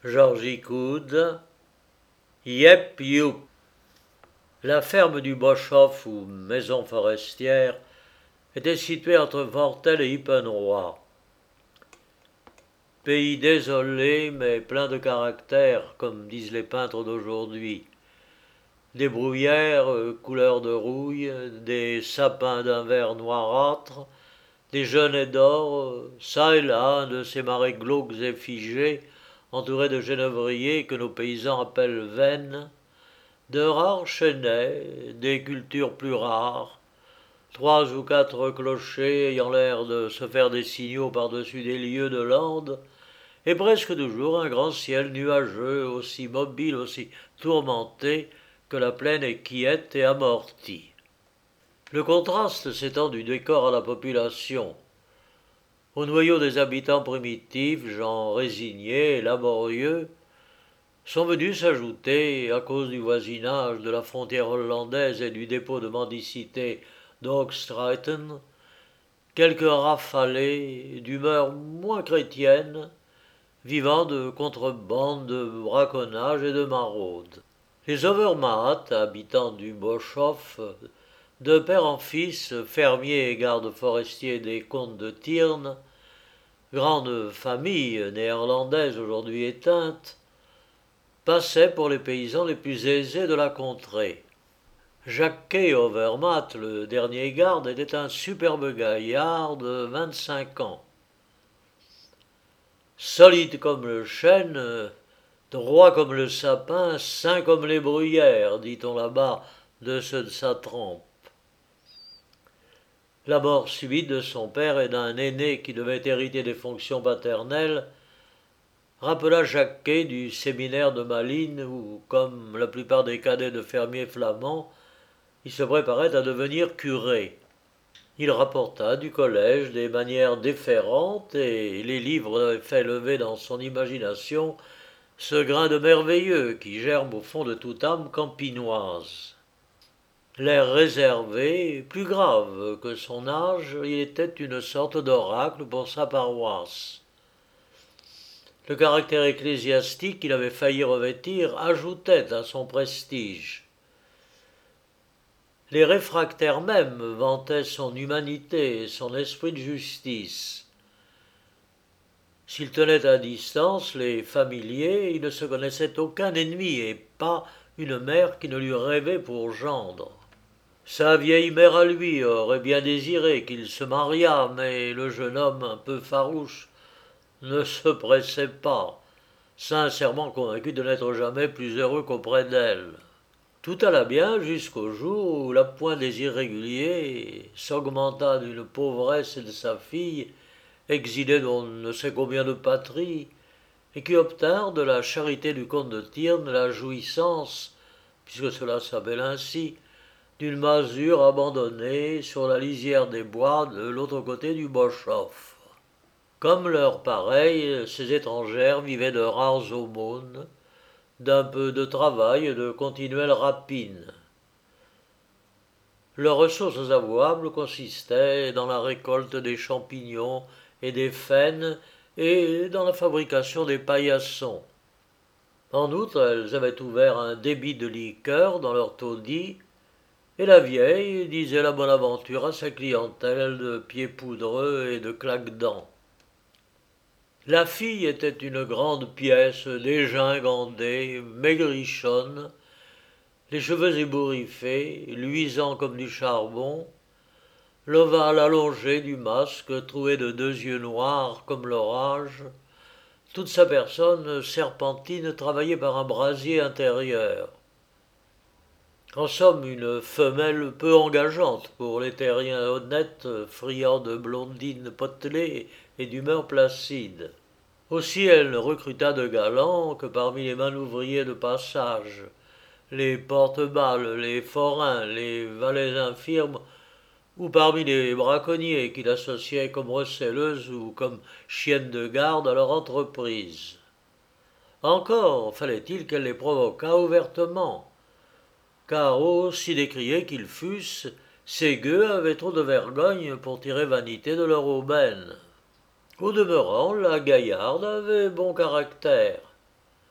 Georgie Coude, Yep Youp. La ferme du Boschoff, ou maison forestière, était située entre Vortel et Ypenroi. Pays désolé, mais plein de caractère, comme disent les peintres d'aujourd'hui. Des bruyères couleur de rouille, des sapins d'un vert noirâtre, des genêts d'or, çà et là un de ces marais glauques et figés, entourés de genévriers que nos paysans appellent veines, de rares chênaies, des cultures plus rares, trois ou quatre clochers ayant l'air de se faire des signaux par-dessus des lieues de landes, et presque toujours un grand ciel nuageux, aussi mobile, aussi tourmenté, que la plaine est quiète et amortie. Le contraste s'étend du décor à la population. Au noyau des habitants primitifs, gens résignés et laborieux, sont venus s'ajouter, à cause du voisinage de la frontière hollandaise et du dépôt de mendicité d'Hoogstraten, quelques rafalés d'humeur moins chrétienne, vivant de contrebande, de braconnage et de maraude. Les Overmaat, habitants du Boschoff, de père en fils, fermiers et gardes forestiers des comtes de Thiernes, grande famille néerlandaise aujourd'hui éteinte, passaient pour les paysans les plus aisés de la contrée. Jacquet Overmaat, le dernier garde, était un superbe gaillard de 25 ans. Solide comme le chêne, droit comme le sapin, sain comme les bruyères, dit-on là-bas de ceux de sa trempe. La mort subite de son père et d'un aîné qui devait hériter des fonctions paternelles rappela Jacquet du séminaire de Malines où, comme la plupart des cadets de fermiers flamands, il se préparait à devenir curé. Il rapporta du collège des manières déférentes et les livres avaient fait lever dans son imagination ce grain de merveilleux qui germe au fond de toute âme campinoise. L'air réservé, plus grave que son âge, il était une sorte d'oracle pour sa paroisse. Le caractère ecclésiastique qu'il avait failli revêtir ajoutait à son prestige. Les réfractaires même vantaient son humanité et son esprit de justice. S'il tenait à distance les familiers, il ne se connaissait aucun ennemi et pas une mère qui ne lui rêvait pour gendre. Sa vieille mère à lui aurait bien désiré qu'il se mariât, mais le jeune homme un peu farouche ne se pressait pas, sincèrement convaincu de n'être jamais plus heureux qu'auprès d'elle. Tout alla bien jusqu'au jour où la pointe des irréguliers s'augmenta d'une pauvresse de sa fille, exilée d'on ne sait combien de patries, et qui obtinrent de la charité du comte de Thiernes la jouissance, puisque cela s'appelle ainsi, d'une masure abandonnée sur la lisière des bois de l'autre côté du Boschoff. Comme leurs pareils, ces étrangères vivaient de rares aumônes, d'un peu de travail et de continuelles rapines. Leurs ressources avouables consistaient dans la récolte des champignons et des faines et dans la fabrication des paillassons. En outre, elles avaient ouvert un débit de liqueur dans leur taudis, et la vieille disait la bonne aventure à sa clientèle de pieds poudreux et de claques-dents. La fille était une grande pièce dégingandée, maigrichonne, les cheveux ébouriffés, luisants comme du charbon, l'ovale allongé du masque troué de deux yeux noirs comme l'orage, toute sa personne serpentine travaillée par un brasier intérieur. En somme, une femelle peu engageante pour les terriens honnêtes, friands de blondines potelées et d'humeur placide. Aussi elle ne recruta de galants que parmi les manouvriers de passage, les porte-balles, les forains, les valets infirmes, ou parmi les braconniers qui l'associaient comme recelleuse ou comme chienne de garde à leur entreprise. Encore fallait-il qu'elle les provoquât ouvertement, car aussi décriés qu'ils fussent, ces gueux avaient trop de vergogne pour tirer vanité de leur aubaine. Au demeurant, la gaillarde avait bon caractère.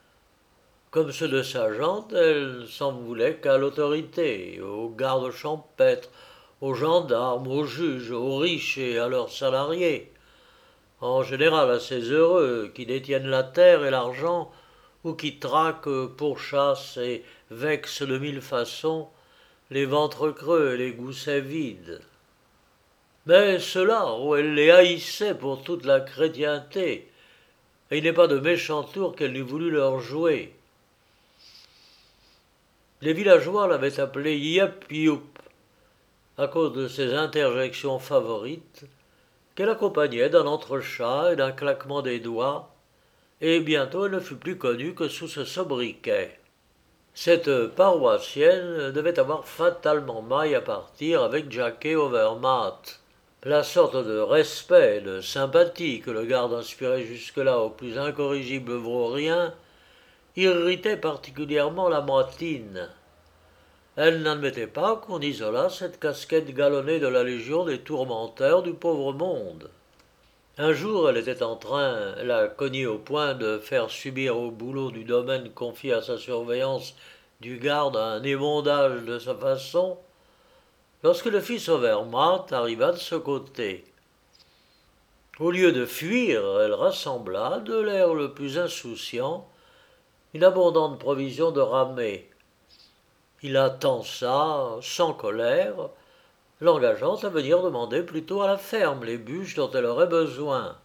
Comme ceux de sa gente, elle s'en voulait qu'à l'autorité, aux gardes champêtres, aux gendarmes, aux juges, aux riches et à leurs salariés, en général à ces heureux qui détiennent la terre et l'argent, ou qui traquent, pourchassent et vexent de mille façons les ventres creux et les goussets vides. Mais ceux-là, oh, elle les haïssait pour toute la chrétienté, et il n'est pas de méchant tour qu'elle n'eût voulu leur jouer. Les villageois l'avaient appelé Yep Youp, à cause de ses interjections favorites, qu'elle accompagnait d'un entrechat et d'un claquement des doigts, et bientôt elle ne fut plus connue que sous ce sobriquet. Cette paroissienne devait avoir fatalement maille à partir avec Jacky Overmatt. La sorte de respect et de sympathie que le garde inspirait jusque-là aux plus incorrigibles vauriens irritait particulièrement la Moitine. Elle n'admettait pas qu'on isolât cette casquette galonnée de la Légion des tourmenteurs du pauvre monde. Un jour, elle était en train, la cognée au point de faire subir au boulot du domaine confié à sa surveillance du garde un émondage de sa façon, lorsque le fils Overmatt arriva de ce côté. Au lieu de fuir, elle rassembla, de l'air le plus insouciant, une abondante provision de ramée. Il la tança, sans colère, l'engageant à venir demander plutôt à la ferme les bûches dont elle aurait besoin.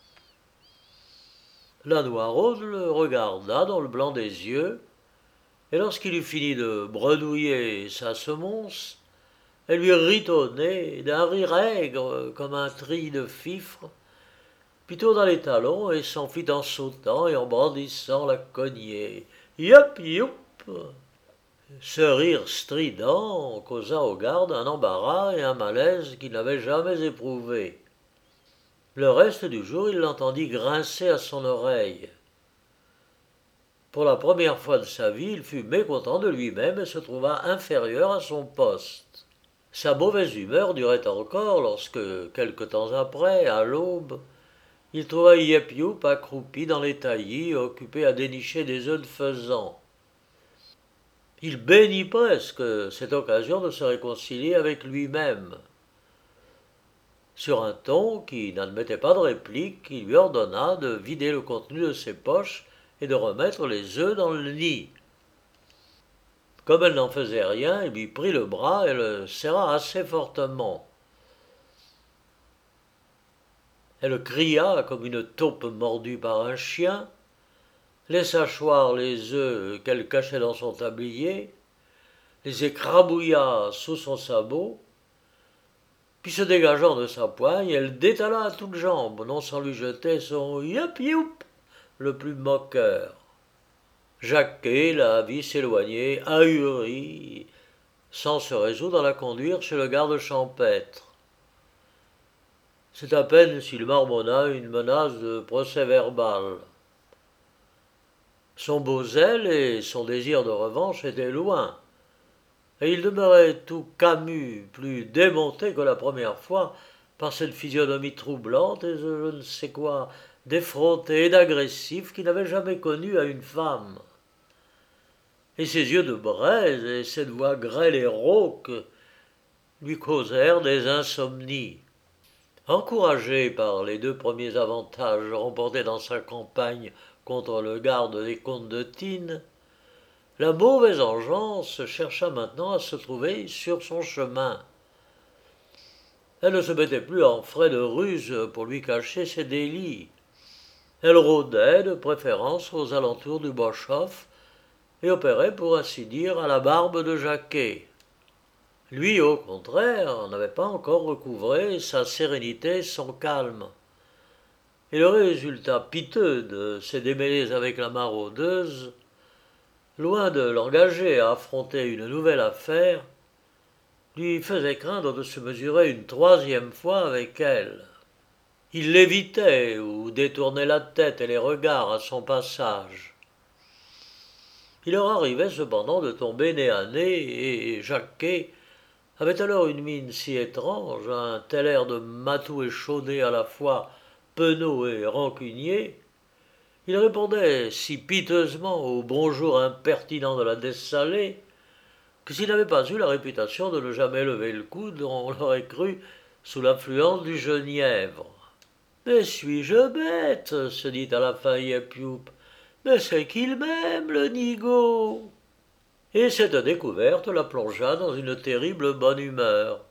La Noiraude le regarda dans le blanc des yeux, et lorsqu'il eut fini de bredouiller sa semonce, elle lui rit au nez d'un rire aigre comme un tri de fifre, puis tourna les talons et s'enfuit en sautant et en brandissant la cognée. Yop, yop! Ce rire strident causa au garde un embarras et un malaise qu'il n'avait jamais éprouvés. Le reste du jour, il l'entendit grincer à son oreille. Pour la première fois de sa vie, il fut mécontent de lui-même et se trouva inférieur à son poste. Sa mauvaise humeur durait encore lorsque, quelque temps après, à l'aube, il trouva Yep Youp accroupi dans les taillis, occupé à dénicher des œufs de faisan. Il bénit presque cette occasion de se réconcilier avec lui-même. Sur un ton qui n'admettait pas de réplique, il lui ordonna de vider le contenu de ses poches et de remettre les œufs dans le nid. Comme elle n'en faisait rien, il lui prit le bras et le serra assez fortement. Elle cria comme une taupe mordue par un chien, laissa choir les œufs qu'elle cachait dans son tablier, les écrabouilla sous son sabot, puis se dégageant de sa poigne, elle détala à toutes jambes, non sans lui jeter son yop youp le plus moqueur. Jacquet la vit s'éloigner, ahuri, sans se résoudre à la conduire chez le garde champêtre. C'est à peine s'il marmonna une menace de procès-verbal. Son beau zèle et son désir de revanche étaient loin, et il demeurait tout Camus, plus démonté que la première fois, par cette physionomie troublante et je ne sais quoi, d'effronté et d'agressif qu'il n'avait jamais connu à une femme. Et ses yeux de braise et cette voix grêle et rauque lui causèrent des insomnies. Encouragé par les deux premiers avantages remportés dans sa campagne contre le garde des comtes de Tine, la mauvaise engeance chercha maintenant à se trouver sur son chemin. Elle ne se mettait plus en frais de ruse pour lui cacher ses délits. Elle rôdait de préférence aux alentours du Boschof et opérait pour ainsi dire à la barbe de Jacquet. Lui, au contraire, n'avait pas encore recouvré sa sérénité et son calme. Et le résultat piteux de ses démêlés avec la maraudeuse, loin de l'engager à affronter une nouvelle affaire, lui faisait craindre de se mesurer une troisième fois avec elle. Il l'évitait ou détournait la tête et les regards à son passage. Il leur arrivait cependant de tomber nez à nez, et Jacquet avait alors une mine si étrange, un tel air de matou échaudé à la fois penaud et rancunier, Il répondait si piteusement au bonjour impertinent de la Dessalée que s'il n'avait pas eu la réputation de ne jamais lever le coude, on l'aurait cru sous l'influence du genièvre. Mais suis-je bête se dit à la fin Yep Youp. Mais c'est qu'il m'aime, le nigaud. Et cette découverte la plongea dans une terrible bonne humeur.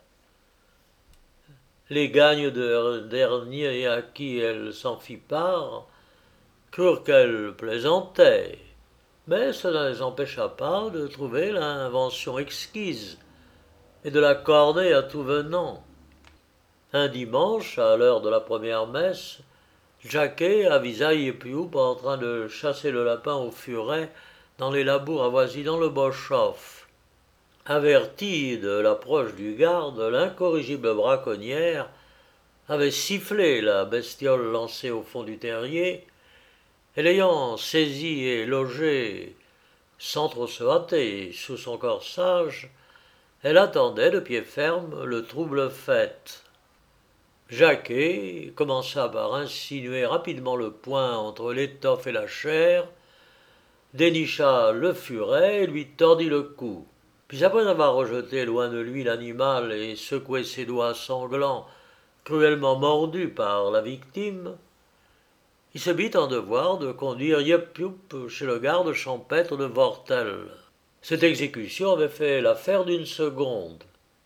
Les gagnes de dernier à qui elle s'en fit part crurent qu'elle plaisantait, mais cela ne les empêcha pas de trouver l'invention exquise et de la corner à tout venant. Un dimanche, à l'heure de la première messe, Jacquet avisa Yep Youp en train de chasser le lapin au furet dans les labours avoisinant le boche-off. Avertie de l'approche du garde, l'incorrigible braconnière avait sifflé la bestiole lancée au fond du terrier, et l'ayant saisie et logée sans trop se hâter sous son corsage, elle attendait de pied ferme le trouble fait. Jacquet commença par insinuer rapidement le poing entre l'étoffe et la chair, dénicha le furet et lui tordit le cou. Puis après avoir rejeté loin de lui l'animal et secoué ses doigts sanglants, cruellement mordus par la victime, il se mit en devoir de conduire Yep Youp chez le garde champêtre de Vortel. Cette exécution avait fait l'affaire d'une seconde.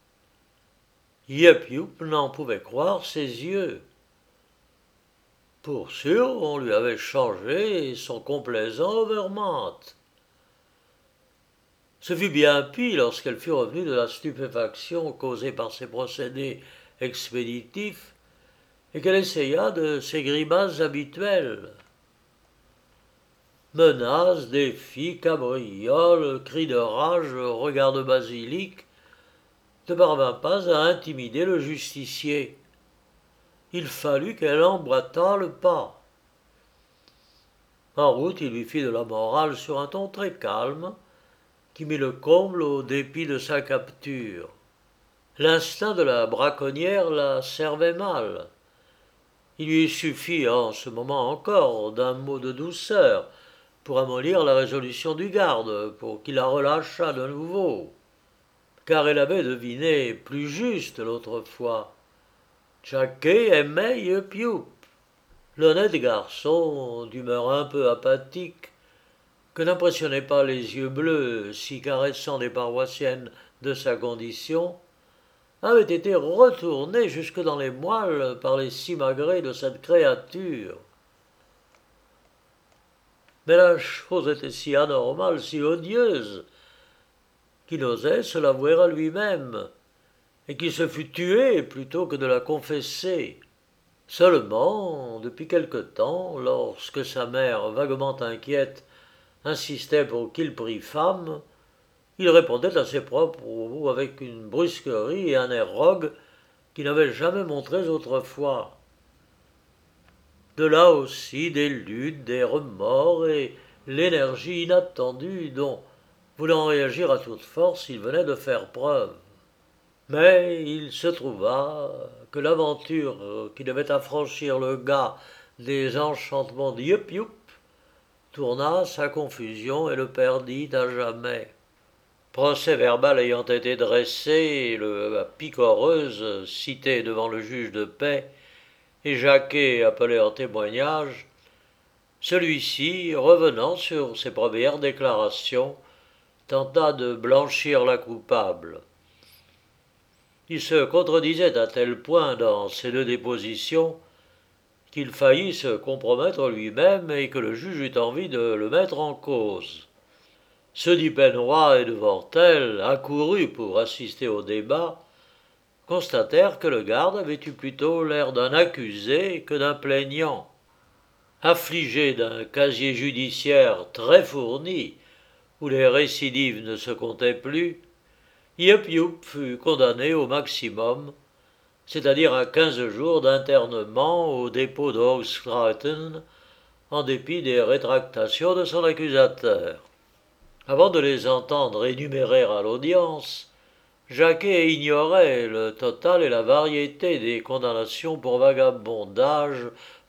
Yep Youp n'en pouvait croire ses yeux. Pour sûr, on lui avait changé son complaisant Overmont. Ce fut bien pis lorsqu'elle fut revenue de la stupéfaction causée par ses procédés expéditifs et qu'elle essaya de ses grimaces habituelles. Menaces, défis, cabrioles, cris de rage, regards de basilic ne parvint pas à intimider le justicier. Il fallut qu'elle emboîtât le pas. En route, il lui fit de la morale sur un ton très calme, qui mit le comble au dépit de sa capture. L'instinct de la braconnière la servait mal. Il lui suffit en ce moment encore d'un mot de douceur pour amollir la résolution du garde, pour qu'il la relâchât de nouveau. Car elle avait deviné plus juste l'autre fois. Jacquet aimait Yep Youp. L'honnête garçon, d'humeur un peu apathique, que n'impressionnaient pas les yeux bleus si caressants des paroissiennes de sa condition, avait été retourné jusque dans les moelles par les simagrées de cette créature. Mais la chose était si anormale, si odieuse, qu'il osait se l'avouer à lui-même, et qu'il se fût tué plutôt que de la confesser. Seulement, depuis quelque temps, lorsque sa mère, vaguement inquiète, insistait pour qu'il prît femme, il répondait à ses propres mots avec une brusquerie et un air rogue qu'il n'avait jamais montrés autrefois. De là aussi des luttes, des remords et l'énergie inattendue dont, voulant réagir à toute force, il venait de faire preuve. Mais il se trouva que l'aventure qui devait affranchir le gars des enchantements d'Yep Youp tourna sa confusion et le perdit à jamais. Procès verbal ayant été dressé, la picoreuse citée devant le juge de paix et Jacquet appelé en témoignage, celui-ci, revenant sur ses premières déclarations, tenta de blanchir la coupable. Il se contredisait à tel point dans ces deux dépositions qu'il faillit se compromettre lui-même et que le juge eut envie de le mettre en cause. Ceux d'Ippenroy et de Vortel, accourus pour assister au débat, constatèrent que le garde avait eu plutôt l'air d'un accusé que d'un plaignant. Affligé d'un casier judiciaire très fourni, où les récidives ne se comptaient plus, Yep Youp fut condamné au maximum, c'est-à-dire à 15 jours d'internement au dépôt de Hoogstraten, en dépit des rétractations de son accusateur. Avant de les entendre énumérer à l'audience, Jacquet ignorait le total et la variété des condamnations pour vagabondage,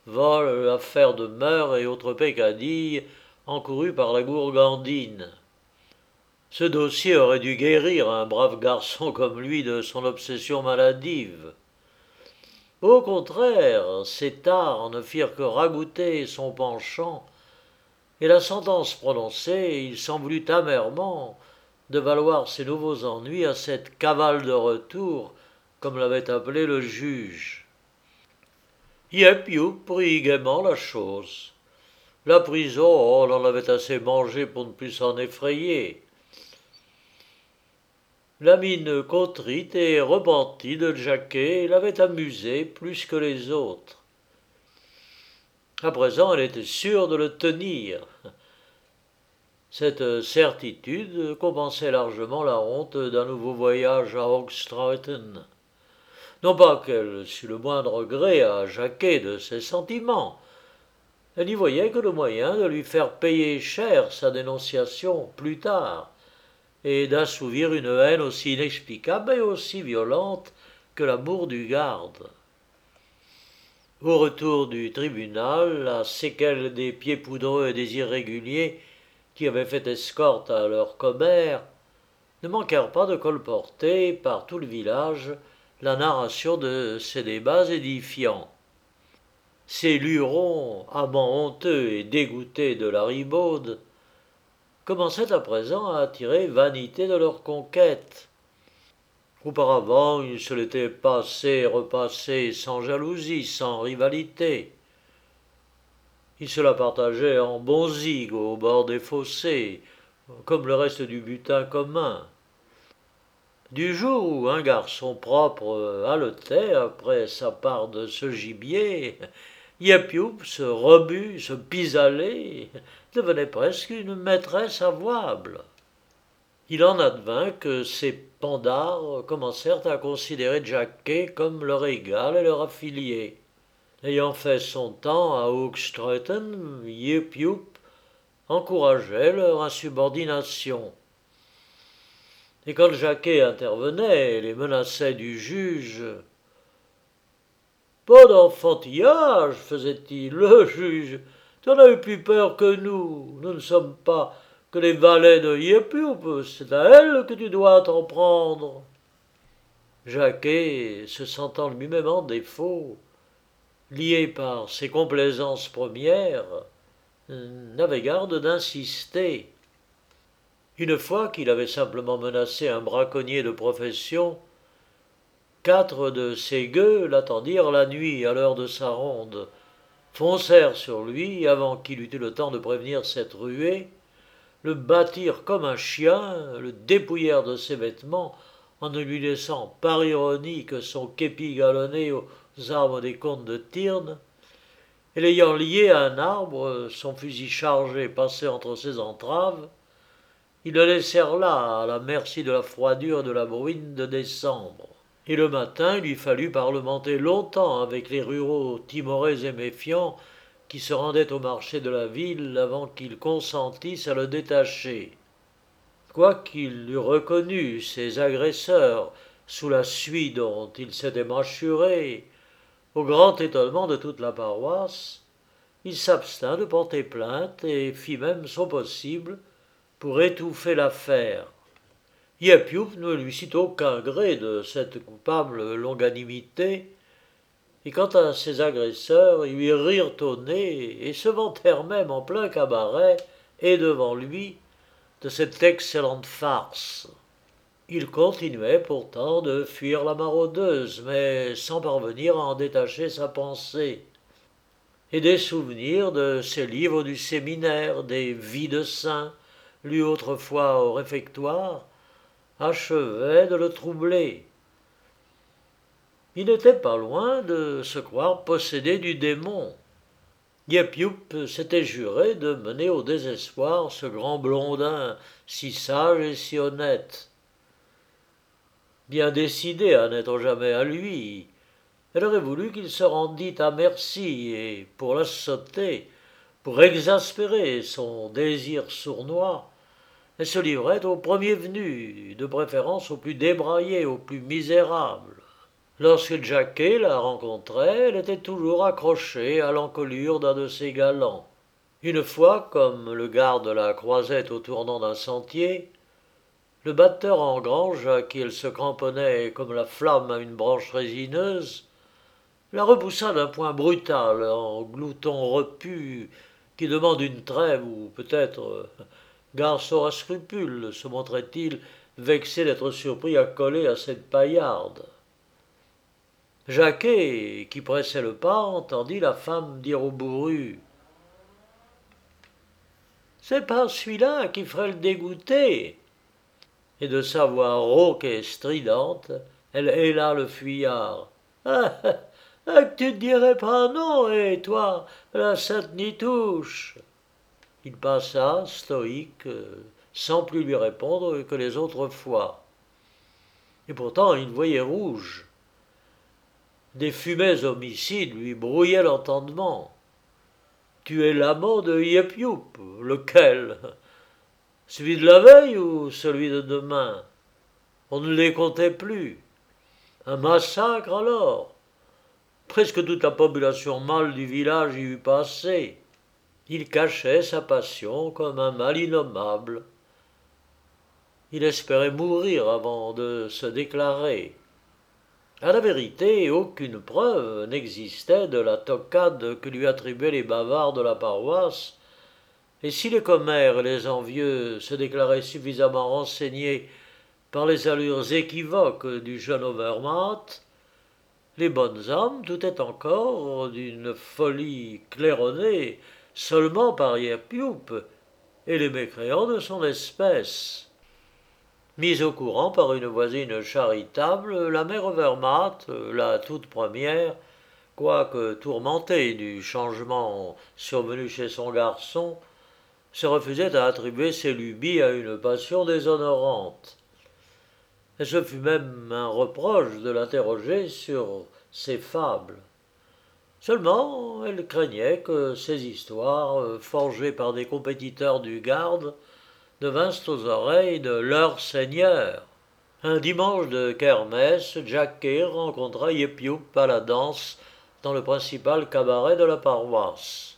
vol, affaires de mœurs et autres peccadilles encourues par la gourgandine. Ce dossier aurait dû guérir un brave garçon comme lui de son obsession maladive. Au contraire, ces tares ne firent que ragoûter son penchant, et la sentence prononcée, il s'en voulut amèrement de valoir ses nouveaux ennuis à cette cavale de retour, comme l'avait appelé le juge. Yep Youp prit gaiement la chose. La prison, on en avait assez mangé pour ne plus s'en effrayer. La mine contrite et repentie de Jacquet l'avait amusé plus que les autres. À présent, elle était sûre de le tenir. Cette certitude compensait largement la honte d'un nouveau voyage à Hoogstraten. Non pas qu'elle sût le moindre regret à Jacquet de ses sentiments. Elle n'y voyait que le moyen de lui faire payer cher sa dénonciation plus tard, et d'assouvir une haine aussi inexplicable et aussi violente que l'amour du garde. Au retour du tribunal, la séquelle des pieds poudreux et des irréguliers qui avaient fait escorte à leur commère ne manquèrent pas de colporter par tout le village la narration de ces débats édifiants. Ces lurons, amants honteux et dégoûtés de la ribaude, commençaient à présent à attirer vanité de leur conquête. Auparavant, ils se l'étaient passé et repassé sans jalousie, sans rivalité. Ils se la partageaient en bonzigues au bord des fossés, comme le reste du butin commun. Du jour où un garçon propre haletait après sa part de ce gibier, Yep Youp, ce rebut, ce pis-aller, devenait presque une maîtresse avouable. Il en advint que ces pandards commencèrent à considérer Jacquet comme leur égal et leur affilié. Ayant fait son temps à Hoogstraten, Yip Youp encourageait leur insubordination. Et quand Jacquet intervenait et les menaçait du juge, pas d'enfantillage, faisait-il, le juge, tu en as eu plus peur que nous ne sommes pas que les valets de Yip Youp, c'est à elle que tu dois t'en prendre. Jacquet, se sentant lui-même en défaut, lié par ses complaisances premières, n'avait garde d'insister. Une fois qu'il avait simplement menacé un braconnier de profession, 4 de ses gueux l'attendirent la nuit à l'heure de sa ronde, foncèrent sur lui avant qu'il eût eu le temps de prévenir cette ruée, le battirent comme un chien, le dépouillèrent de ses vêtements en ne lui laissant par ironie que son képi galonné aux armes des comtes de Tyrne, et l'ayant lié à un arbre, son fusil chargé passé entre ses entraves, ils le laissèrent là, à la merci de la froidure et de la bruine de décembre. Et le matin, il lui fallut parlementer longtemps avec les ruraux timorés et méfiants qui se rendaient au marché de la ville avant qu'ils consentissent à le détacher. Quoiqu'il eût reconnu ses agresseurs sous la suie dont il s'était mâchuré, au grand étonnement de toute la paroisse, il s'abstint de porter plainte et fit même son possible pour étouffer l'affaire. Yep Youp ne lui fit aucun gré de cette coupable longanimité, et quant à ses agresseurs, ils lui rirent au nez et se vantèrent même en plein cabaret et devant lui de cette excellente farce. Il continuait pourtant de fuir la maraudeuse, mais sans parvenir à en détacher sa pensée. Et des souvenirs de ses livres du séminaire, des vies de saints, lus autrefois au réfectoire, achevaient de le troubler. Il n'était pas loin de se croire possédé du démon. Yep Youp s'était juré de mener au désespoir ce grand blondin, si sage et si honnête. Bien décidée à n'être jamais à lui, elle aurait voulu qu'il se rendît à merci, et pour la sauter, pour exaspérer son désir sournois, elle se livrait au premier venu, de préférence au plus débraillé, au plus misérable. Lorsque Jacquet la rencontrait, elle était toujours accrochée à l'encolure d'un de ses galants. Une fois, comme le garde la croisait au tournant d'un sentier, le batteur en grange, à qui elle se cramponnait comme la flamme à une branche résineuse, la repoussa d'un poing brutal en glouton repu qui demande une trêve ou peut-être garçon à scrupules, se montrait-il vexé d'être surpris à coller à cette paillarde. Jacquet, qui pressait le pas, entendit la femme dire au bourru: C'est pas celui-là qui ferait le dégoûter. Et de sa voix rauque et stridente, elle héla le fuyard. Ah, que tu te dirais pas non, et toi, la sainte nitouche. Il passa, stoïque, sans plus lui répondre que les autres fois. Et pourtant il voyait rouge. Des fumées homicides lui brouillaient l'entendement. Tu es l'amant de Yep Youp, lequel? Celui de la veille ou celui de demain? On ne les comptait plus. Un massacre alors. Presque toute la population mâle du village y eût passé. Il cachait sa passion comme un mal innommable. Il espérait mourir avant de se déclarer. À la vérité, aucune preuve n'existait de la toquade que lui attribuaient les bavards de la paroisse, et si les commères et les envieux se déclaraient suffisamment renseignés par les allures équivoques du jeune Overmont, les bonnes âmes doutaient encore d'une folie claironnée seulement par Yep Youp et les mécréants de son espèce. Mise au courant par une voisine charitable, la mère Overmont, la toute première, quoique tourmentée du changement survenu chez son garçon, se refusait à attribuer ses lubies à une passion déshonorante. Et ce fut même un reproche de l'interroger sur ses fables. Seulement, elle craignait que ces histoires, forgées par des compétiteurs du garde, ne vinssent aux oreilles de leur seigneur. Un dimanche de kermesse, Jacquet rencontra Yep Youp à la danse dans le principal cabaret de la paroisse.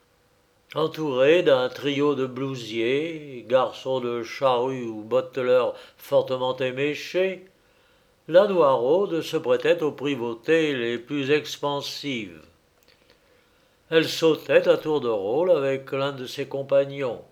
Entouré d'un trio de blousiers, garçons de charrue ou botteleurs fortement éméchés, la Noiraude se prêtait aux privautés les plus expansives. Elle sautait à tour de rôle avec l'un de ses compagnons.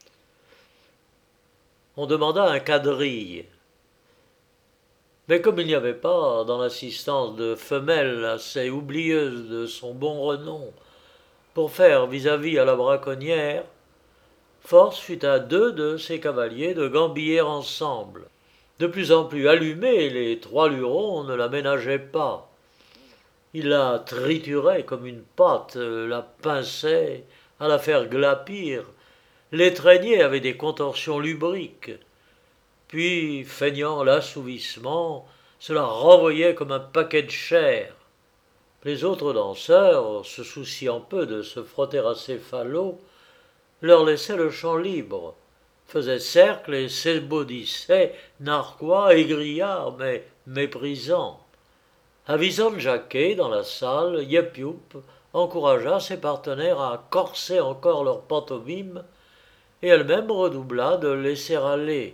On demanda un quadrille. Mais comme il n'y avait pas dans l'assistance de femelles assez oublieuses de son bon renom pour faire vis-à-vis à la braconnière, force fut à deux de ces cavaliers de gambiller ensemble. De plus en plus allumés, les trois lurons ne la ménageaient pas. Ils la trituraient comme une pâte, la pinçaient à la faire glapir, l'étreignaient avec des contorsions lubriques. Puis, feignant l'assouvissement, cela renvoyait comme un paquet de chair. Les autres danseurs, se souciant peu de se frotter à ces falots, leur laissaient le champ libre, faisaient cercle et s'ébaudissaient, narquois et grillards, mais méprisants. Avisant Jacquet dans la salle, Yep Youp encouragea ses partenaires à corser encore leurs pantomimes, et elle-même redoubla de laisser aller.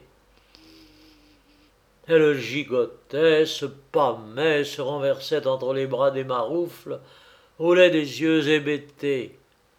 Elle gigotait, se pâmait, se renversait entre les bras des maroufles, roulait des yeux hébétés.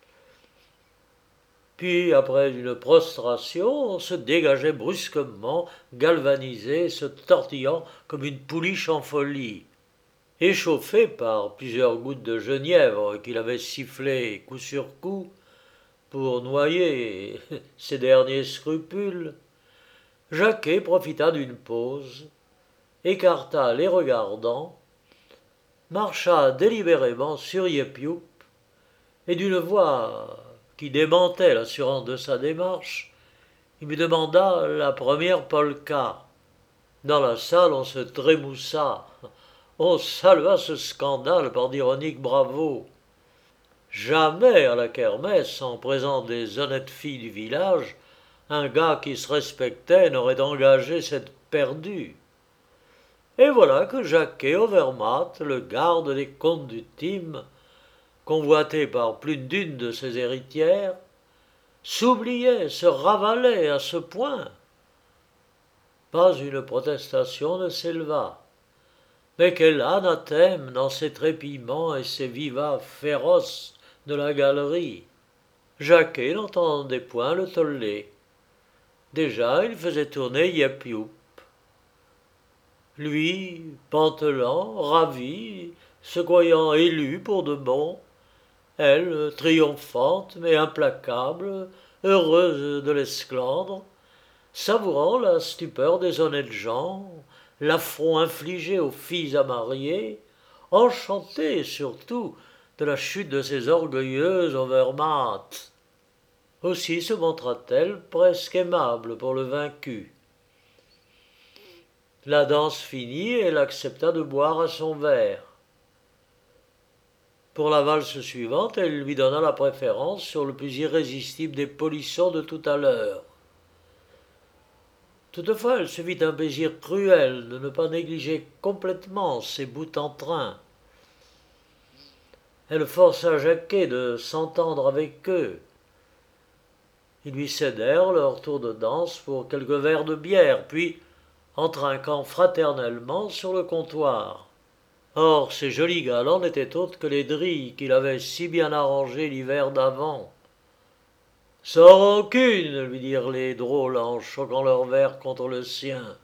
Puis, après une prostration, se dégageait brusquement, galvanisée, se tortillant comme une pouliche en folie. Échauffé par plusieurs gouttes de genièvre qu'il avait sifflées coup sur coup pour noyer ses derniers scrupules, Jacquet profita d'une pause, écarta les regardants, marcha délibérément sur Yep Youp, et d'une voix qui démentait l'assurance de sa démarche, il lui demanda la première polka. Dans la salle, on se trémoussa. On salua ce scandale par d'ironiques bravos. Jamais à la kermesse, en présence des honnêtes filles du village, un gars qui se respectait n'aurait engagé cette perdue. Et voilà que Jacquet Overmatt, le garde des comptes du Tim, convoité par plus d'une de ses héritières, s'oubliait, se ravalait à ce point. Pas une protestation ne s'éleva. Mais quel anathème dans ces trépillements et ces vivats féroces de la galerie. Jacquet n'entendait point le tollé. Déjà il faisait tourner Yep Youp. Lui, pantelant, ravi, se croyant élu pour de bon, elle, triomphante mais implacable, heureuse de l'esclandre, savourant la stupeur des honnêtes gens, l'affront infligé aux filles à marier, enchantée surtout de la chute de ces orgueilleuses Overmatt. Aussi se montra-t-elle presque aimable pour le vaincu. La danse finie, elle accepta de boire à son verre. Pour la valse suivante, elle lui donna la préférence sur le plus irrésistible des polissons de tout à l'heure. Toutefois, elle se vit un plaisir cruel de ne pas négliger complètement ses bouts en train. Elle força Jacquet de s'entendre avec eux. Ils lui cédèrent leur tour de danse pour quelques verres de bière, puis en trinquant fraternellement sur le comptoir. Or, ces jolis galants n'étaient autres que les drilles qu'il avait si bien arrangés l'hiver d'avant. Sans rancune, lui dirent les drôles en choquant leur verre contre le sien.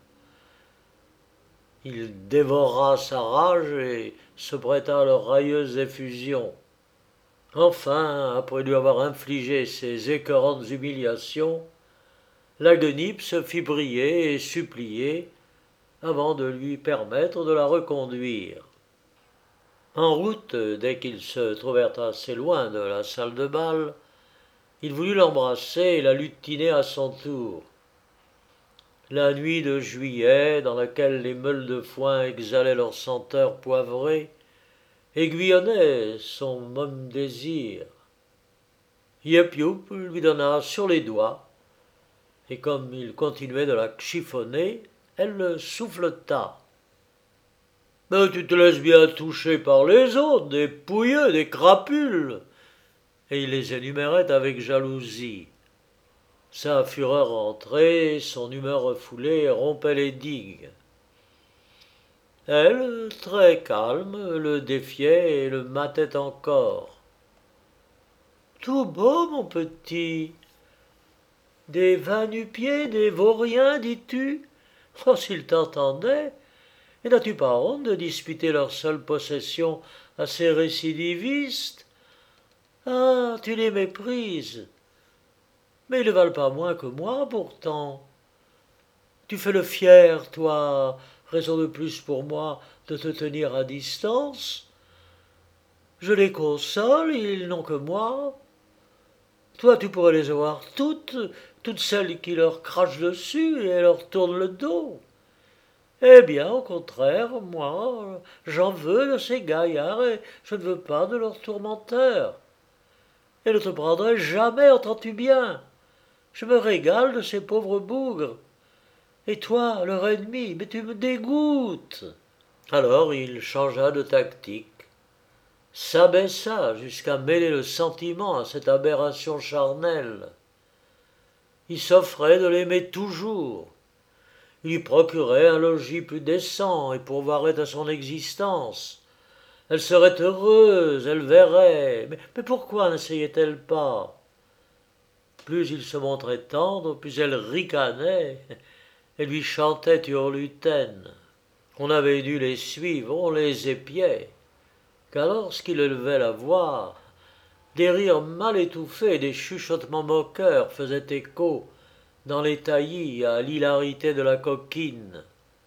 Il dévora sa rage et se prêta à leurs railleuses effusions. Enfin, après lui avoir infligé ces écœurantes humiliations, la guenipe se fit prier et supplier avant de lui permettre de la reconduire. En route, dès qu'ils se trouvèrent assez loin de la salle de bal, il voulut l'embrasser et la lutiner à son tour. La nuit de juillet, dans laquelle les meules de foin exhalaient leur senteur poivrée, aiguillonnait son même désir. Yep Youp lui donna sur les doigts, et comme il continuait de la chiffonner, elle le souffleta. « Mais tu te laisses bien toucher par les autres, des pouilleux, des crapules !» Et il les énumérait avec jalousie. Sa fureur entrée, son humeur refoulée rompait les digues. Elle, très calme, le défiait et le matait encore. « Tout beau, mon petit. Des va-nu-pieds, des vauriens, dis-tu? Oh, s'ils t'entendaient! Et n'as-tu pas honte de disputer leur seule possession à ces récidivistes? Ah, tu les méprises. Mais ils ne valent pas moins que moi, pourtant. Tu fais le fier, toi, raison de plus pour moi de te tenir à distance. Je les console, ils n'ont que moi. Toi, tu pourrais les avoir toutes celles qui leur crachent dessus et leur tournent le dos. Eh bien, au contraire, moi, j'en veux de ces gaillards et je ne veux pas de leurs tourmenteurs. Et ne te prendrai jamais, entends-tu bien? Je me régale de ces pauvres bougres. Et toi, leur ennemi, mais tu me dégoûtes. Alors il changea de tactique, s'abaissa jusqu'à mêler le sentiment à cette aberration charnelle. Il s'offrait de l'aimer toujours. Il lui procurait un logis plus décent et pourvoirait à son existence. Elle serait heureuse, elle verrait. Mais pourquoi n'essayait-elle pas? Plus il se montrait tendre, plus elle ricanait et lui chantait hurlutaine. On avait dû les suivre, on les épiait, car lorsqu'il élevait la voix, des rires mal étouffés et des chuchotements moqueurs faisaient écho dans les taillis à l'hilarité de la coquine.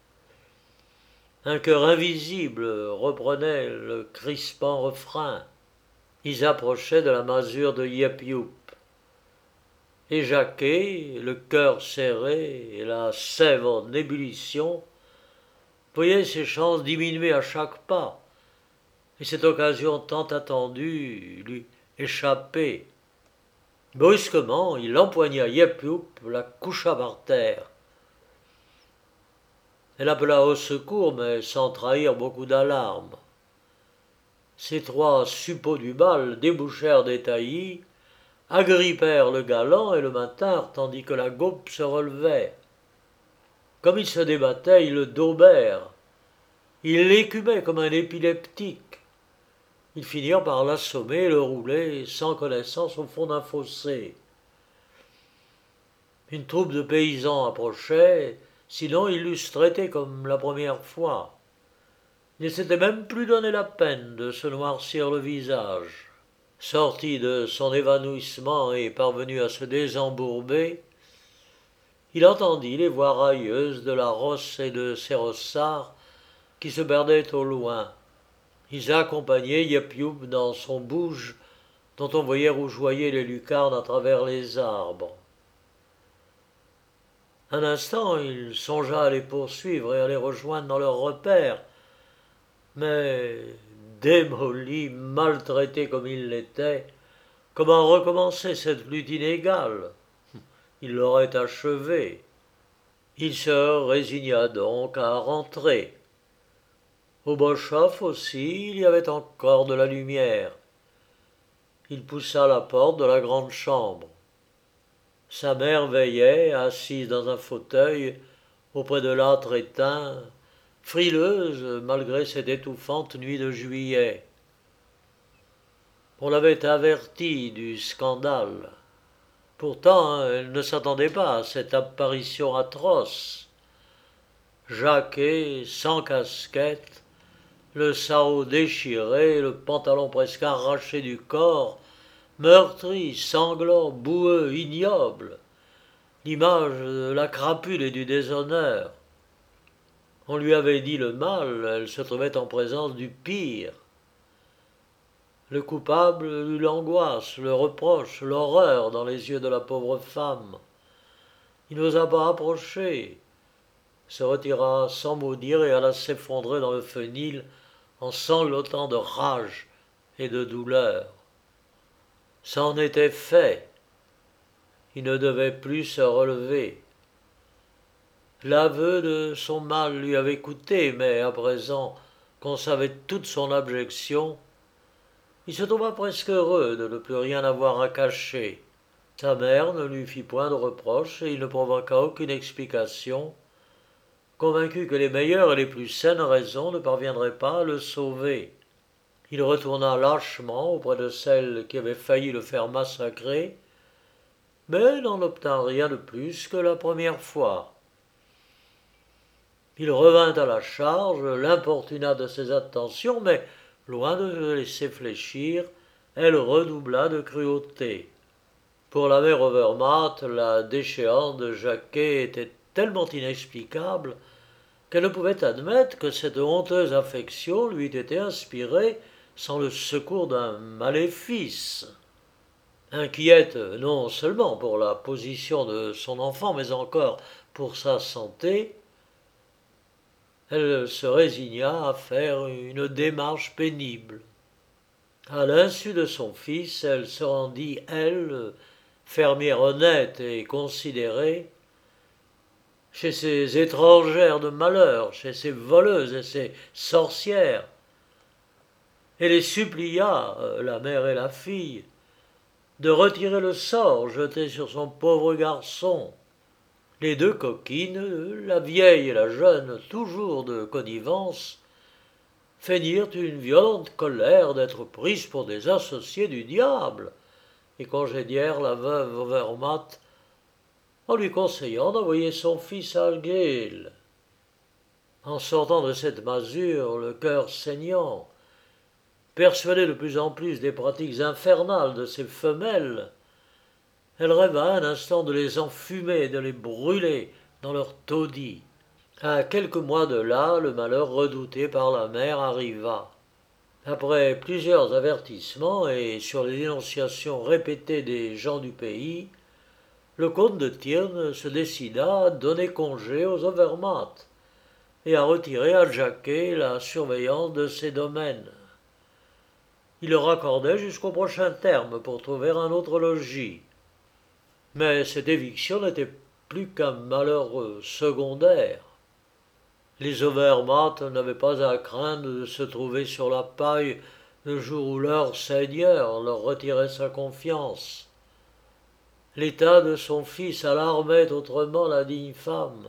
Un chœur invisible reprenait le crispant refrain. Ils approchaient de la masure de Yep Youp. Et Jacquet, le cœur serré et la sève en ébullition, voyait ses chances diminuer à chaque pas, et cette occasion tant attendue lui échappait. Brusquement, il empoigna Yep Youp, la coucha par terre. Elle appela au secours, mais sans trahir beaucoup d'alarme. Ces trois suppôts du bal débouchèrent des taillis, agrippèrent le galant et le maintinrent tandis que la gaupe se relevait. Comme il se débattait, ils le daubèrent. Ils l'écumaient comme un épileptique. Ils finirent par l'assommer et le rouler sans connaissance au fond d'un fossé. Une troupe de paysans approchait, sinon ils l'eussent traité comme la première fois. Il ne s'était même plus donné la peine de se noircir le visage. Sorti de son évanouissement et parvenu à se désembourber, il entendit les voix railleuses de la rosse et de ses rossards qui se perdaient au loin. Ils accompagnaient Yep Youp dans son bouge dont on voyait rougeoyer les lucarnes à travers les arbres. Un instant, il songea à les poursuivre et à les rejoindre dans leur repère, mais démoli, maltraité comme il l'était, comment recommencer cette lutte inégale? Il l'aurait achevée. Il se résigna donc à rentrer. Au Bochof aussi, il y avait encore de la lumière. Il poussa la porte de la grande chambre. Sa mère veillait, assise dans un fauteuil, auprès de l'âtre éteint, frileuse malgré cette étouffante nuit de juillet. On l'avait avertie du scandale. Pourtant, elle ne s'attendait pas à cette apparition atroce. Jacquet, sans casquette, le sarrau déchiré, le pantalon presque arraché du corps, meurtri, sanglant, boueux, ignoble, l'image de la crapule et du déshonneur. On lui avait dit le mal, elle se trouvait en présence du pire. Le coupable eut l'angoisse, le reproche, l'horreur dans les yeux de la pauvre femme. Il n'osa pas approcher, se retira sans mot dire et alla s'effondrer dans le fenil en sanglotant de rage et de douleur. C'en était fait. Il ne devait plus se relever. L'aveu de son mal lui avait coûté, mais à présent qu'on savait toute son abjection, il se trouva presque heureux de ne plus rien avoir à cacher. Sa mère ne lui fit point de reproche et il ne provoqua aucune explication, convaincu que les meilleures et les plus saines raisons ne parviendraient pas à le sauver. Il retourna lâchement auprès de celle qui avait failli le faire massacrer, mais n'en obtint rien de plus que la première fois. Il revint à la charge, l'importuna de ses attentions, mais, loin de le laisser fléchir, elle redoubla de cruauté. Pour la mère Overmatt, la déchéance de Jacquet était tellement inexplicable qu'elle ne pouvait admettre que cette honteuse affection lui eût été inspirée sans le secours d'un maléfice. Inquiète non seulement pour la position de son enfant, mais encore pour sa santé, elle se résigna à faire une démarche pénible. À l'insu de son fils, elle se rendit, elle, fermière honnête et considérée, chez ces étrangères de malheur, chez ces voleuses et ces sorcières, et les supplia, la mère et la fille, de retirer le sort jeté sur son pauvre garçon. Les deux coquines, la vieille et la jeune, toujours de connivence, feignirent une violente colère d'être prises pour des associés du diable, et congédièrent la veuve Overmatt en lui conseillant d'envoyer son fils à Algéil. En sortant de cette masure, le cœur saignant, persuadée de plus en plus des pratiques infernales de ces femelles, elle rêva un instant de les enfumer et de les brûler dans leurs taudis. À quelques mois de là, le malheur redouté par la mère arriva. Après plusieurs avertissements et sur les dénonciations répétées des gens du pays, le comte de Tirne se décida à donner congé aux Overmatt et à retirer à Jacquet la surveillance de ses domaines. Il leur accordait jusqu'au prochain terme pour trouver un autre logis. Mais cette éviction n'était plus qu'un malheur secondaire. Les Auvermates n'avaient pas à craindre de se trouver sur la paille le jour où leur seigneur leur retirait sa confiance. L'état de son fils alarmait autrement la digne femme.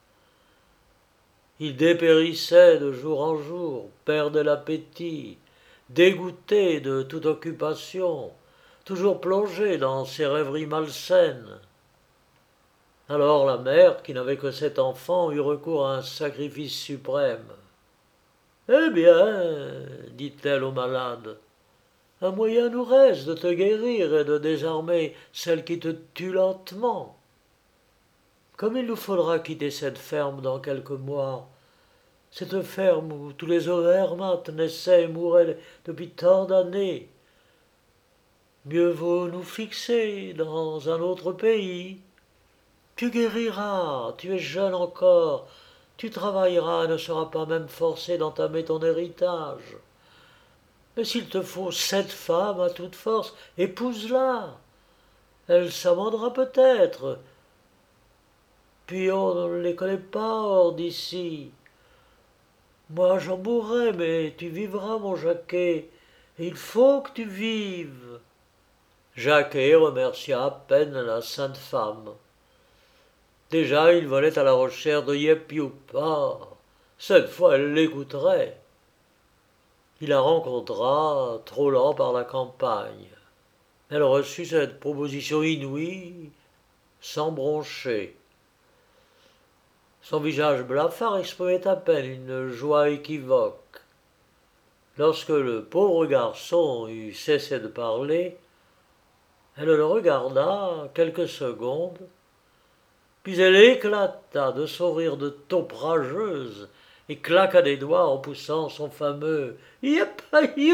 Il dépérissait de jour en jour, perdait l'appétit, dégoûté de toute occupation, toujours plongé dans ses rêveries malsaines. Alors la mère, qui n'avait que 7 enfants, eut recours à un sacrifice suprême. Eh bien, dit-elle au malade, un moyen nous reste de te guérir et de désarmer celle qui te tue lentement. Comme il nous faudra quitter cette ferme dans quelques mois, cette ferme où tous les Auvermates naissaient et mouraient depuis tant d'années, mieux vaut nous fixer dans un autre pays. Tu guériras, tu es jeune encore, tu travailleras et ne seras pas même forcé d'entamer ton héritage. Mais s'il te faut 7 femmes à toute force, épouse-la. Elle s'amendera peut-être. Puis on ne les connaît pas hors d'ici. Moi j'en mourrai, mais tu vivras, mon Jacquet, et il faut que tu vives. Jacquet remercia à peine la sainte femme. Déjà il volait à la recherche de Yep Youp. Ah, cette fois elle l'écouterait. Il la rencontra, trôlant par la campagne. Elle reçut cette proposition inouïe, sans broncher. Son visage blafard exprimait à peine une joie équivoque. Lorsque le pauvre garçon eut cessé de parler, elle le regarda quelques secondes, puis elle éclata de son rire de taupe rageuse et claqua des doigts en poussant son fameux « Yep, youp !»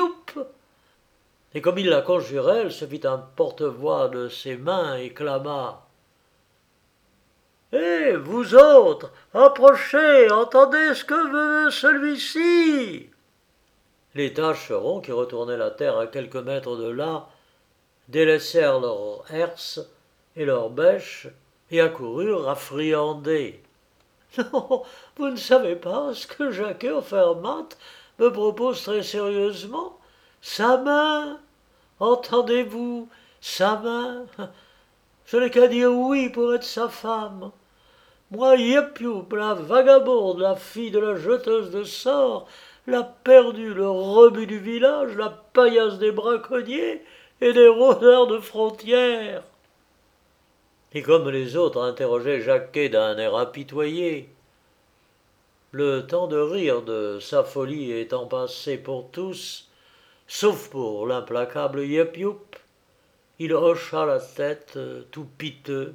Et comme il la conjurait, elle se fit un porte-voix de ses mains et clama « Eh, vous autres, approchez, entendez ce que veut celui-ci !» Les tâcherons, qui retournaient la terre à quelques mètres de là, délaissèrent leurs herses et leurs bêches et accoururent affriandés. « Non, vous ne savez pas ce que Jacquet Auvermate me propose très sérieusement. Sa main, entendez-vous, sa main. Je n'ai qu'à dire oui pour être sa femme. Moi, Yep Youp, la vagabonde, la fille de la jeteuse de sorts, la perdue, le rebut du village, la paillasse des braconniers et des rôdeurs de frontières. » Et comme les autres interrogeaient Jacquet d'un air apitoyé, le temps de rire de sa folie étant passé pour tous, sauf pour l'implacable Yep Youp, il hocha la tête tout piteux,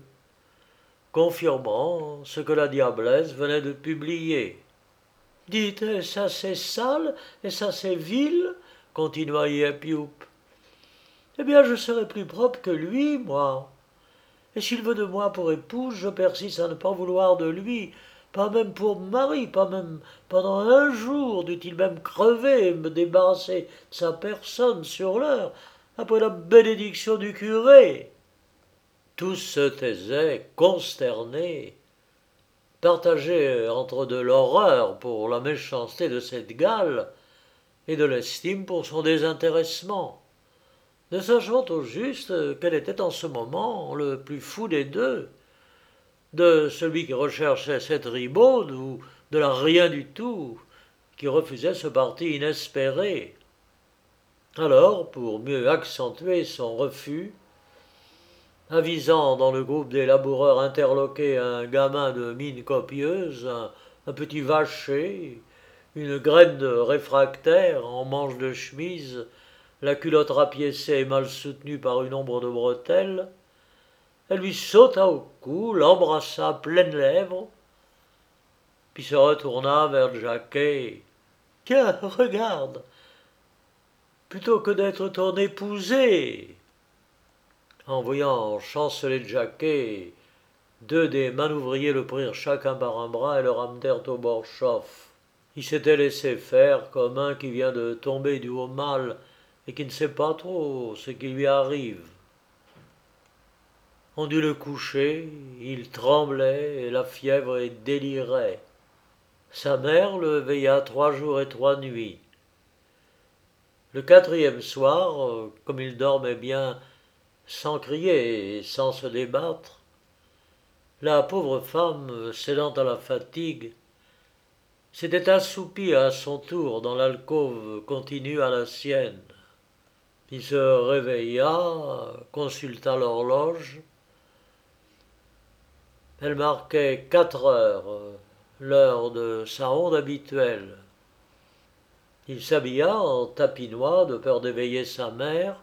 confirmant ce que la diablesse venait de publier. « Dites, est-ce assez sale, est-ce assez vil ?» continua Yep Youp. « Eh bien, je serai plus propre que lui, moi. Et s'il veut de moi pour épouse, je persiste à ne pas vouloir de lui, pas même pour mari, pas même pendant un jour, dût-il même crever et me débarrasser de sa personne sur l'heure, après la bénédiction du curé. » Tous se taisaient, consternés, partagés entre de l'horreur pour la méchanceté de cette Gale et de l'estime pour son désintéressement, ne sachant au juste quel était en ce moment le plus fou des deux, de celui qui recherchait cette ribaude ou de la rien du tout qui refusait ce parti inespéré. Alors, pour mieux accentuer son refus, avisant dans le groupe des laboureurs interloqués un gamin de mine copieuse, un petit vacher, une graine de réfractaire en manche de chemise, la culotte rapiécée et mal soutenue par une ombre de bretelles, elle lui sauta au cou, l'embrassa à pleines lèvres, puis se retourna vers Jacquet. « Tiens, regarde, plutôt que d'être ton épousée !» En voyant chanceler Jacquet, deux des manouvriers le prirent chacun par un bras et le ramenèrent au bord chauffe. Il s'était laissé faire comme un qui vient de tomber du haut mal et qui ne sait pas trop ce qui lui arrive. On dut le coucher, il tremblait et la fièvre délirait. Sa mère le veilla 3 jours et 3 nuits. Le quatrième soir, comme il dormait bien sans crier et sans se débattre, la pauvre femme, cédant à la fatigue, s'était assoupie à son tour dans l'alcôve continue à la sienne. Il se réveilla, consulta l'horloge. Elle marquait 4 heures, l'heure de sa ronde habituelle. Il s'habilla en tapinois de peur d'éveiller sa mère,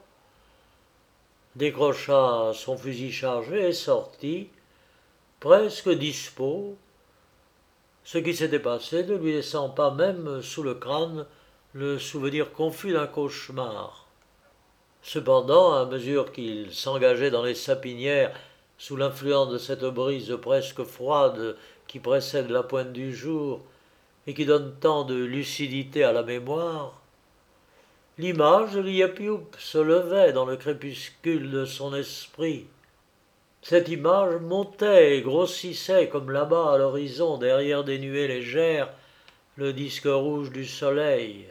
décrocha son fusil chargé et sortit, presque dispos, ce qui s'était passé ne lui laissant pas même sous le crâne le souvenir confus d'un cauchemar. Cependant, à mesure qu'il s'engageait dans les sapinières sous l'influence de cette brise presque froide qui précède la pointe du jour et qui donne tant de lucidité à la mémoire, l'image de Liep-Youp se levait dans le crépuscule de son esprit. Cette image montait et grossissait comme là-bas à l'horizon, derrière des nuées légères, le disque rouge du soleil.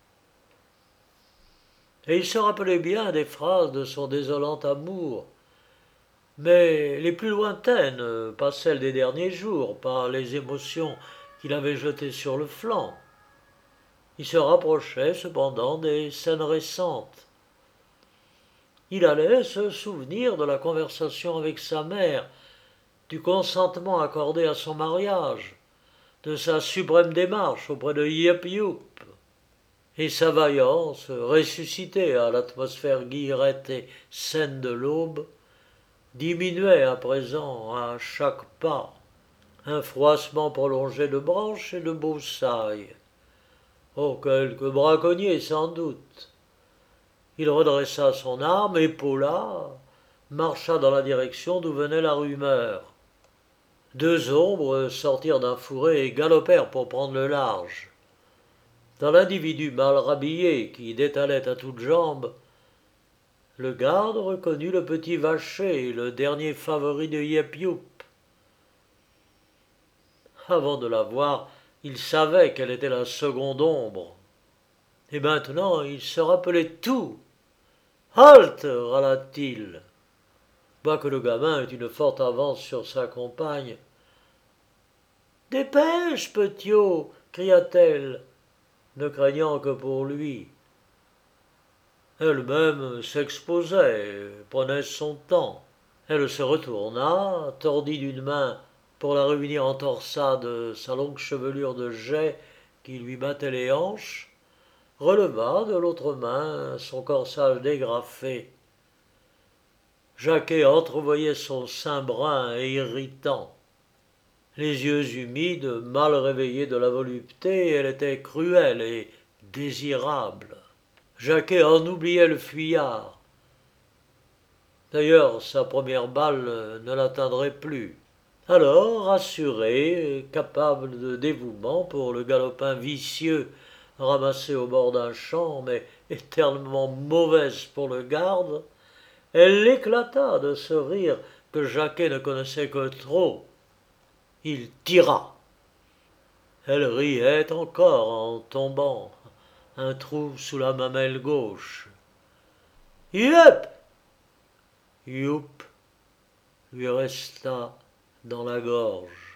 Et il se rappelait bien des phrases de son désolant amour, mais les plus lointaines, pas celles des derniers jours, pas les émotions qu'il avait jetées sur le flanc. Il se rapprochait cependant des scènes récentes. Il allait se souvenir de la conversation avec sa mère, du consentement accordé à son mariage, de sa suprême démarche auprès de Liep-Youp, et sa vaillance, ressuscitée à l'atmosphère guillerette et saine de l'aube, diminuait à présent à chaque pas, un froissement prolongé de branches et de broussailles. Oh, quelque braconnier sans doute. Il redressa son arme, épaula, marcha dans la direction d'où venait la rumeur. 2 ombres sortirent d'un fourré et galopèrent pour prendre le large. Dans l'individu mal rhabillé qui détalait à toutes jambes, le garde reconnut le petit Vacher, le dernier favori de Liep-Youp. Avant de la voir, il savait qu'elle était la seconde ombre. Et maintenant, il se rappelait tout. Halte, râla-t-il. Quoique le gamin eût une forte avance sur sa compagne. Dépêche, Petiot, cria-t-elle, ne craignant que pour lui. Elle-même s'exposait, prenait son temps. Elle se retourna, tordit d'une main pour la réunir en torsade sa longue chevelure de jais qui lui battait les hanches, releva de l'autre main son corsage dégrafé. Jacquet entrevoyait son sein brun et irritant. Les yeux humides, mal réveillés de la volupté, elle était cruelle et désirable. Jacquet en oubliait le fuyard. D'ailleurs, sa première balle ne l'atteindrait plus. Alors, rassurée, capable de dévouement pour le galopin vicieux ramassé au bord d'un champ, mais éternellement mauvaise pour le garde, elle l'éclata de ce rire que Jacquet ne connaissait que trop. Il tira. Elle riait encore en tombant, un trou sous la mamelle gauche. Yep! Youp! Lui resta dans la gorge.